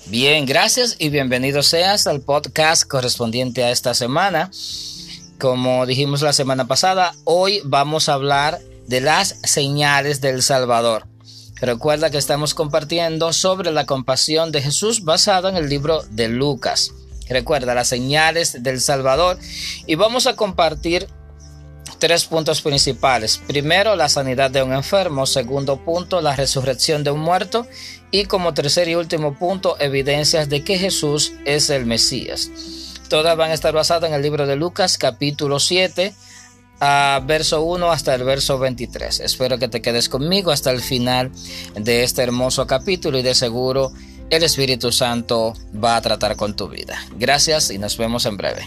Bien, gracias y bienvenido seas al podcast correspondiente a esta semana. Como dijimos la semana pasada, hoy vamos a hablar de las señales del Salvador. Recuerda que estamos compartiendo sobre la compasión de Jesús basado en el libro de Lucas. Recuerda las señales del Salvador y vamos a compartir 3 puntos principales. Primero, la sanidad de un enfermo. Segundo punto, la resurrección de un muerto. Y como tercer y último punto, evidencias de que Jesús es el Mesías. Todas van a estar basadas en el libro de Lucas, capítulo 7, verso 1 hasta el verso 23. Espero que te quedes conmigo hasta el final de este hermoso capítulo y de seguro el Espíritu Santo va a tratar con tu vida. Gracias y nos vemos en breve.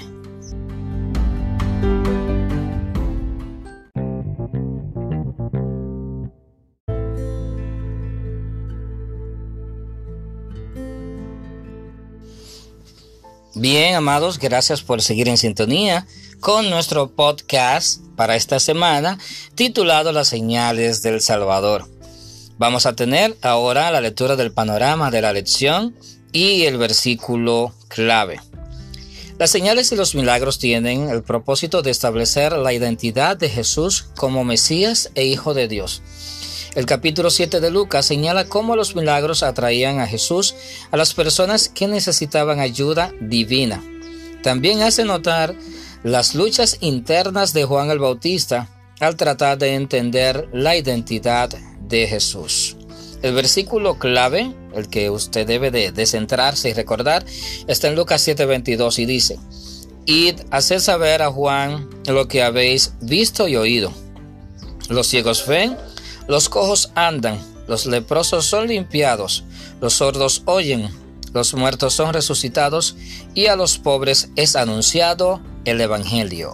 Bien, amados, gracias por seguir en sintonía con nuestro podcast para esta semana titulado Las señales del Salvador. Vamos a tener ahora la lectura del panorama de la lección y el versículo clave. Las señales y los milagros tienen el propósito de establecer la identidad de Jesús como Mesías e Hijo de Dios. El capítulo 7 de Lucas señala cómo los milagros atraían a Jesús a las personas que necesitaban ayuda divina. También hace notar las luchas internas de Juan el Bautista al tratar de entender la identidad de Jesús. El versículo clave, el que usted debe de centrarse y recordar, está en Lucas 7:22 y dice: Id, haced saber a Juan lo que habéis visto y oído. Los ciegos ven, los cojos andan, los leprosos son limpiados, los sordos oyen, los muertos son resucitados y a los pobres es anunciado el Evangelio.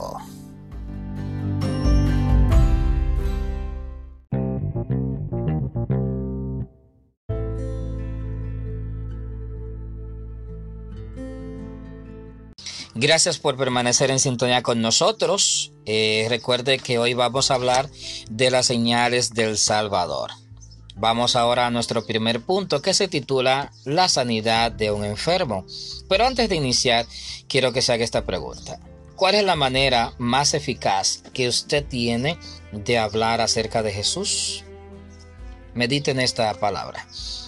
Gracias por permanecer en sintonía con nosotros. Recuerde que hoy vamos a hablar de las señales del Salvador. Vamos ahora a nuestro primer punto, que se titula La sanidad de un enfermo. Pero antes de iniciar, quiero que se haga esta pregunta. ¿Cuál es la manera más eficaz que usted tiene de hablar acerca de Jesús? Medite en esta palabra.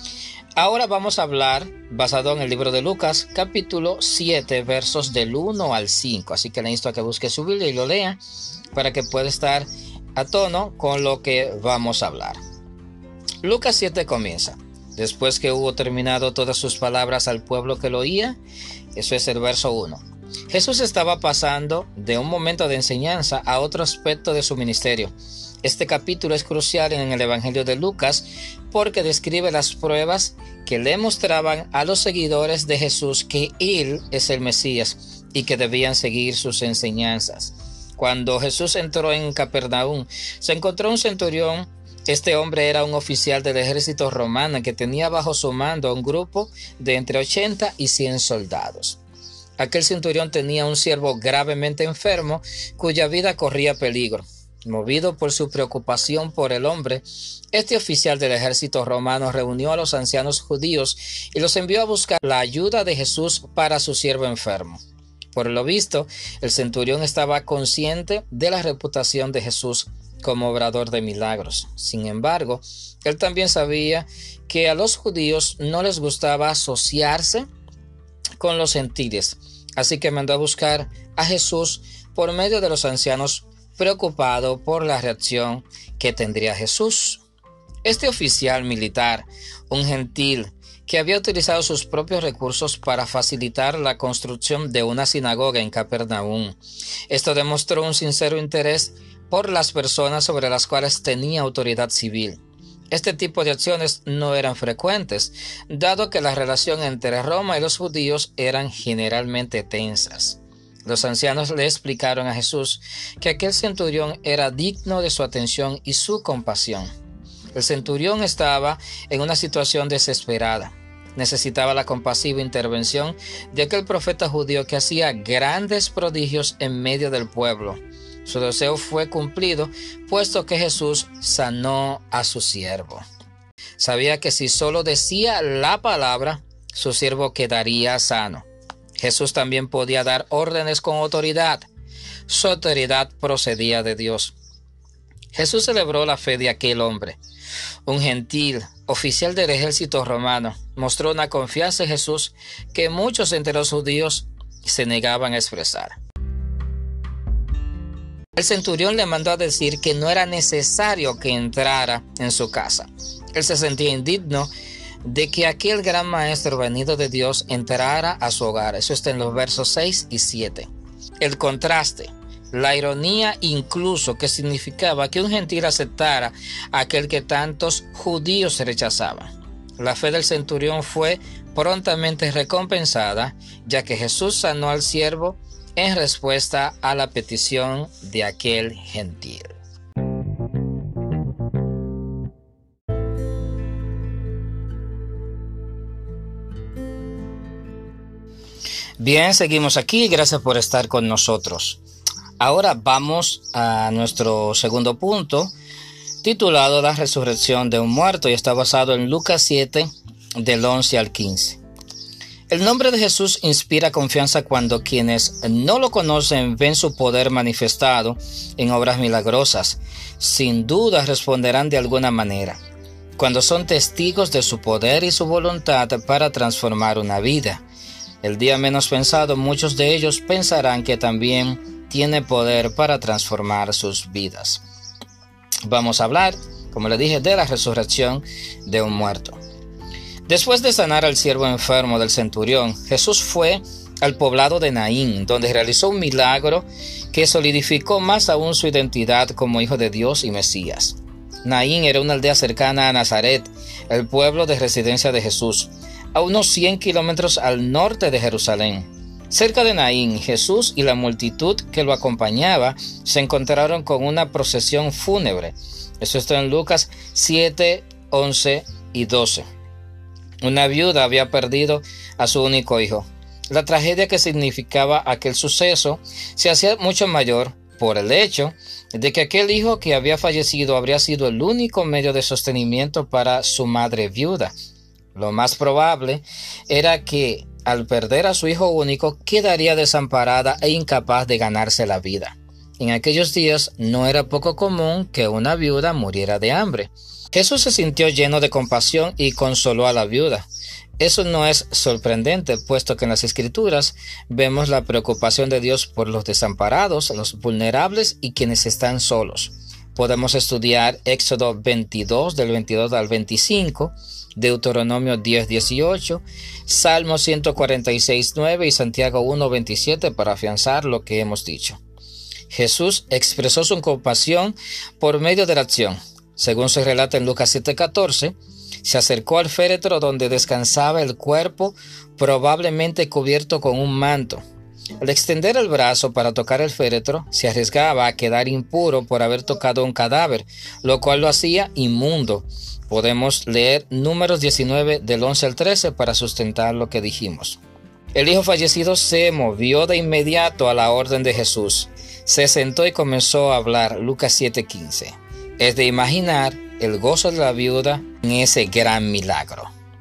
Ahora vamos a hablar basado en el libro de Lucas, capítulo 7, versos del 1 al 5. Así que le insto a que busque su Biblia y lo lea para que pueda estar a tono con lo que vamos a hablar. Lucas 7 comienza. Después que hubo terminado todas sus palabras al pueblo que lo oía, eso es el verso 1. Jesús estaba pasando de un momento de enseñanza a otro aspecto de su ministerio. Este capítulo es crucial en el Evangelio de Lucas porque describe las pruebas que le mostraban a los seguidores de Jesús que Él es el Mesías y que debían seguir sus enseñanzas. Cuando Jesús entró en Capernaum, se encontró un centurión. Este hombre era un oficial del ejército romano que tenía bajo su mando a un grupo de entre 80 y 100 soldados. Aquel centurión tenía un siervo gravemente enfermo cuya vida corría peligro. Movido por su preocupación por el hombre, este oficial del ejército romano reunió a los ancianos judíos y los envió a buscar la ayuda de Jesús para su siervo enfermo. Por lo visto, el centurión estaba consciente de la reputación de Jesús como obrador de milagros. Sin embargo, él también sabía que a los judíos no les gustaba asociarse con los gentiles, así que mandó a buscar a Jesús por medio de los ancianos, preocupado por la reacción que tendría Jesús. Este oficial militar, un gentil que había utilizado sus propios recursos para facilitar la construcción de una sinagoga en Capernaum. Esto demostró un sincero interés por las personas sobre las cuales tenía autoridad civil. Este tipo de acciones no eran frecuentes, dado que la relación entre Roma y los judíos eran generalmente tensas. Los ancianos le explicaron a Jesús que aquel centurión era digno de su atención y su compasión. El centurión estaba en una situación desesperada. Necesitaba la compasiva intervención de aquel profeta judío que hacía grandes prodigios en medio del pueblo. Su deseo fue cumplido, puesto que Jesús sanó a su siervo. Sabía que si solo decía la palabra, su siervo quedaría sano. Jesús también podía dar órdenes con autoridad. Su autoridad procedía de Dios. Jesús celebró la fe de aquel hombre. Un gentil, oficial del ejército romano, mostró una confianza en Jesús que muchos entre los judíos se negaban a expresar. El centurión le mandó a decir que no era necesario que entrara en su casa. Él se sentía indigno de que aquel gran maestro venido de Dios entrara a su hogar. Eso está en los versos 6 y 7. El contraste, la ironía incluso que significaba que un gentil aceptara a aquel que tantos judíos rechazaban. La fe del centurión fue prontamente recompensada, ya que Jesús sanó al siervo en respuesta a la petición de aquel gentil. Bien, seguimos aquí. Gracias por estar con nosotros. Ahora vamos a nuestro segundo punto, titulado La resurrección de un muerto, y está basado en Lucas 7, del 11 al 15. El nombre de Jesús inspira confianza cuando quienes no lo conocen ven su poder manifestado en obras milagrosas. Sin duda responderán de alguna manera, cuando son testigos de su poder y su voluntad para transformar una vida. El día menos pensado, muchos de ellos pensarán que también tiene poder para transformar sus vidas. Vamos a hablar, como le dije, de la resurrección de un muerto. Después de sanar al siervo enfermo del centurión, Jesús fue al poblado de Naín, donde realizó un milagro que solidificó más aún su identidad como Hijo de Dios y Mesías. Naín era una aldea cercana a Nazaret, el pueblo de residencia de Jesús, a unos 100 kilómetros al norte de Jerusalén. Cerca de Naín, Jesús y la multitud que lo acompañaba se encontraron con una procesión fúnebre. Eso está en Lucas 7, 11 y 12. Una viuda había perdido a su único hijo. La tragedia que significaba aquel suceso se hacía mucho mayor por el hecho de que aquel hijo que había fallecido habría sido el único medio de sostenimiento para su madre viuda. Lo más probable era que, al perder a su hijo único, quedaría desamparada e incapaz de ganarse la vida. En aquellos días no era poco común que una viuda muriera de hambre. Jesús se sintió lleno de compasión y consoló a la viuda. Eso no es sorprendente, puesto que en las Escrituras vemos la preocupación de Dios por los desamparados, los vulnerables y quienes están solos. Podemos estudiar Éxodo 22, del 22 al 25, Deuteronomio 10, 18, Salmo 146, 9 y Santiago 1, 27 para afianzar lo que hemos dicho. Jesús expresó su compasión por medio de la acción. Según se relata en Lucas 7:14, se acercó al féretro donde descansaba el cuerpo, probablemente cubierto con un manto. Al extender el brazo para tocar el féretro, se arriesgaba a quedar impuro por haber tocado un cadáver, lo cual lo hacía inmundo. Podemos leer Números 19 del 11 al 13 para sustentar lo que dijimos. El hijo fallecido se movió de inmediato a la orden de Jesús. Se sentó y comenzó a hablar. Lucas 7:15. Es de imaginar el gozo de la viuda en ese gran milagro.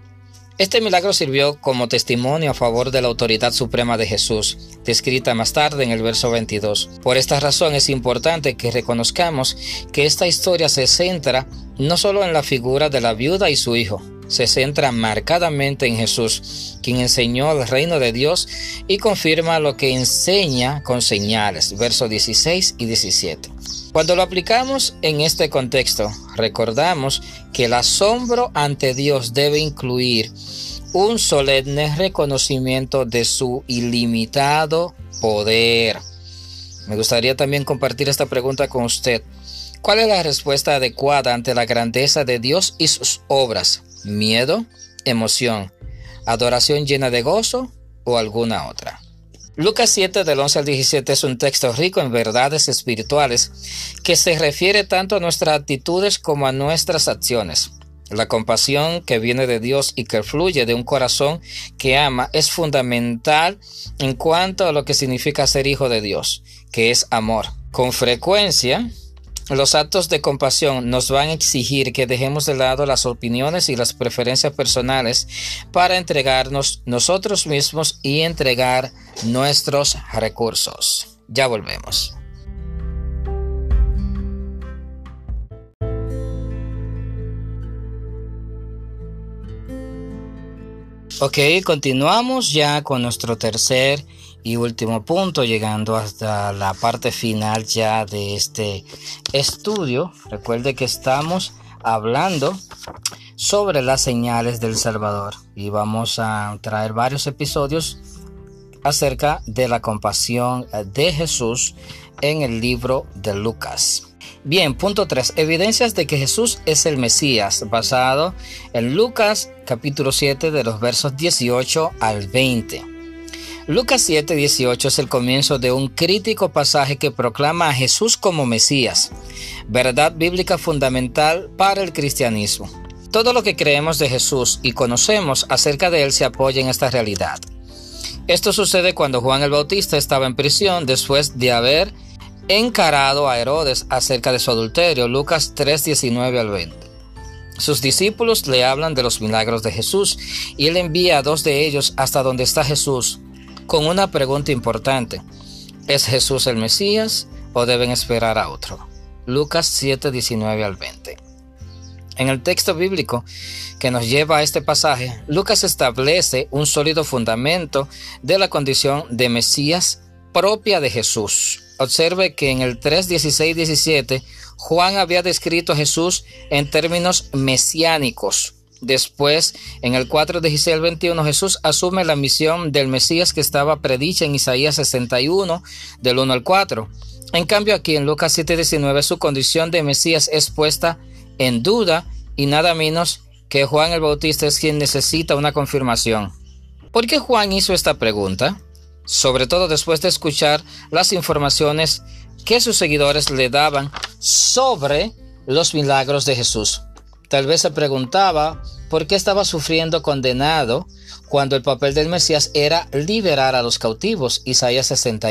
Este milagro sirvió como testimonio a favor de la autoridad suprema de Jesús, descrita más tarde en el verso 22. Por esta razón es importante que reconozcamos que esta historia se centra no solo en la figura de la viuda y su hijo, se centra marcadamente en Jesús, quien enseñó el reino de Dios y confirma lo que enseña con señales, versos 16 y 17. Cuando lo aplicamos en este contexto, recordamos que el asombro ante Dios debe incluir un solemne reconocimiento de su ilimitado poder. Me gustaría también compartir esta pregunta con usted. ¿Cuál es la respuesta adecuada ante la grandeza de Dios y sus obras? ¿Miedo, emoción, adoración llena de gozo o alguna otra? Lucas 7 del 11 al 17 es un texto rico en verdades espirituales que se refiere tanto a nuestras actitudes como a nuestras acciones. La compasión que viene de Dios y que fluye de un corazón que ama es fundamental en cuanto a lo que significa ser hijo de Dios, que es amor. Con frecuencia, Los actos de compasión nos van a exigir que dejemos de lado las opiniones y las preferencias personales para entregarnos nosotros mismos y entregar nuestros recursos. Ya volvemos. Ok, continuamos ya con nuestro tercer y último punto, llegando hasta la parte final ya de este estudio. Recuerde que estamos hablando sobre las señales del Salvador y vamos a traer varios episodios acerca de la compasión de Jesús en el libro de Lucas. Bien, punto 3. Evidencias de que Jesús es el Mesías, basado en Lucas capítulo 7 de los versos 18 al 20. Lucas 7, 18 es el comienzo de un crítico pasaje que proclama a Jesús como Mesías, verdad bíblica fundamental para el cristianismo. Todo lo que creemos de Jesús y conocemos acerca de él se apoya en esta realidad. Esto sucede cuando Juan el Bautista estaba en prisión después de haber encarado a Herodes acerca de su adulterio. Lucas 3, 19 al 20. Sus discípulos le hablan de los milagros de Jesús y él envía a 2 de ellos hasta donde está Jesús con una pregunta importante: ¿es Jesús el Mesías o deben esperar a otro? Lucas 7, 19 al 20. En el texto bíblico que nos lleva a este pasaje, Lucas establece un sólido fundamento de la condición de Mesías propia de Jesús. Observe que en el 3, 16, 17, Juan había descrito a Jesús en términos mesiánicos. Después, en el 4, 16 al 21, Jesús asume la misión del Mesías que estaba predicha en Isaías 61, del 1 al 4. En cambio, aquí en Lucas 7, 19, su condición de Mesías es puesta en duda y nada menos que Juan el Bautista es quien necesita una confirmación. ¿Por qué Juan hizo esta pregunta? Sobre todo después de escuchar las informaciones que sus seguidores le daban sobre los milagros de Jesús. Tal vez se preguntaba por qué estaba sufriendo condenado cuando el papel del Mesías era liberar a los cautivos, Isaías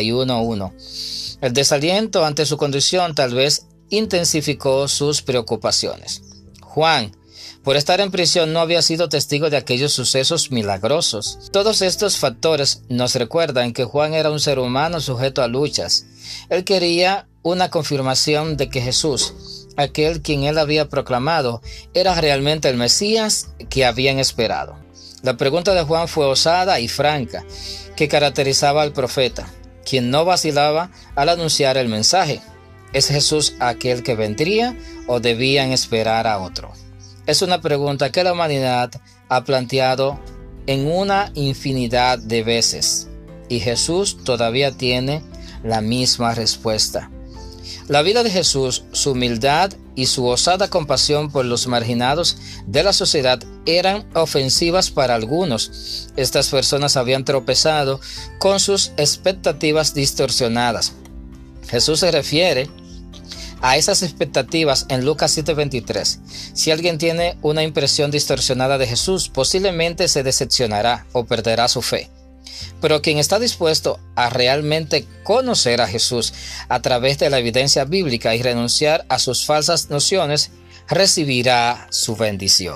61:1. El desaliento ante su condición tal vez intensificó sus preocupaciones. Juan, por estar en prisión, no había sido testigo de aquellos sucesos milagrosos. Todos estos factores nos recuerdan que Juan era un ser humano sujeto a luchas. Él quería una confirmación de que Jesús, aquel quien él había proclamado, era realmente el Mesías que habían esperado. La pregunta de Juan fue osada y franca, que caracterizaba al profeta, quien no vacilaba al anunciar el mensaje. ¿Es Jesús aquel que vendría o debían esperar a otro? Es una pregunta que la humanidad ha planteado en una infinidad de veces, y Jesús todavía tiene la misma respuesta. La vida de Jesús, su humildad y su osada compasión por los marginados de la sociedad eran ofensivas para algunos. Estas personas habían tropezado con sus expectativas distorsionadas. Jesús se refiere a esas expectativas en Lucas 7:23. Si alguien tiene una impresión distorsionada de Jesús, posiblemente se decepcionará o perderá su fe. Pero quien está dispuesto a realmente conocer a Jesús a través de la evidencia bíblica y renunciar a sus falsas nociones, recibirá su bendición.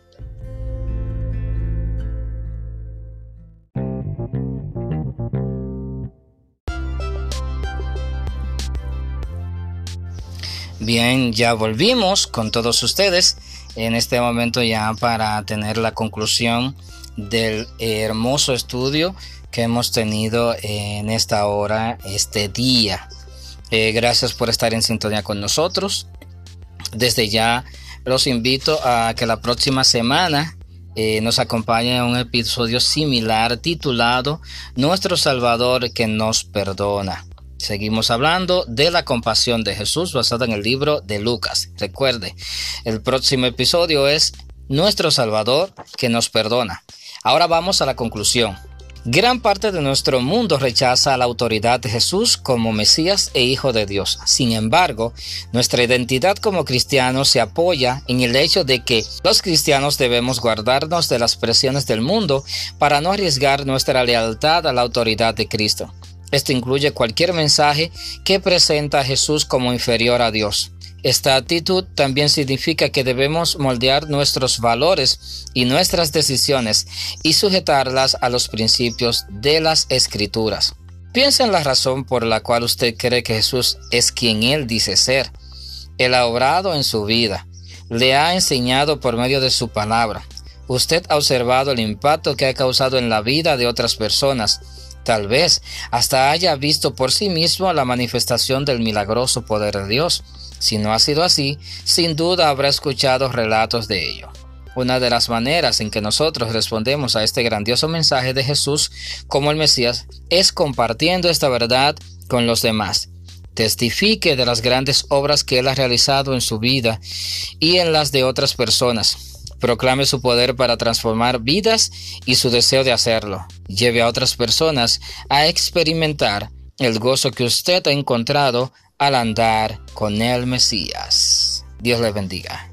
Bien, ya volvimos con todos ustedes en este momento ya para tener la conclusión del hermoso estudio que hemos tenido en esta hora, este día. Gracias por estar en sintonía con nosotros. Desde ya los invito a que la próxima semana nos acompañen en un episodio similar titulado Nuestro Salvador que nos perdona. Seguimos hablando de la compasión de Jesús basada en el libro de Lucas. Recuerde, el próximo episodio es Nuestro Salvador que nos perdona. Ahora vamos a la conclusión. Gran parte de nuestro mundo rechaza la autoridad de Jesús como Mesías e Hijo de Dios. Sin embargo, nuestra identidad como cristianos se apoya en el hecho de que los cristianos debemos guardarnos de las presiones del mundo para no arriesgar nuestra lealtad a la autoridad de Cristo. Esto incluye cualquier mensaje que presenta a Jesús como inferior a Dios. Esta actitud también significa que debemos moldear nuestros valores y nuestras decisiones y sujetarlas a los principios de las Escrituras. Piensa en la razón por la cual usted cree que Jesús es quien Él dice ser. Él ha obrado en su vida, le ha enseñado por medio de su palabra. Usted ha observado el impacto que ha causado en la vida de otras personas. Tal vez hasta haya visto por sí mismo la manifestación del milagroso poder de Dios. Si no ha sido así, sin duda habrá escuchado relatos de ello. Una de las maneras en que nosotros respondemos a este grandioso mensaje de Jesús como el Mesías es compartiendo esta verdad con los demás. Testifique de las grandes obras que Él ha realizado en su vida y en las de otras personas. Proclame su poder para transformar vidas y su deseo de hacerlo. Lleve a otras personas a experimentar el gozo que usted ha encontrado al andar con el Mesías. Dios les bendiga.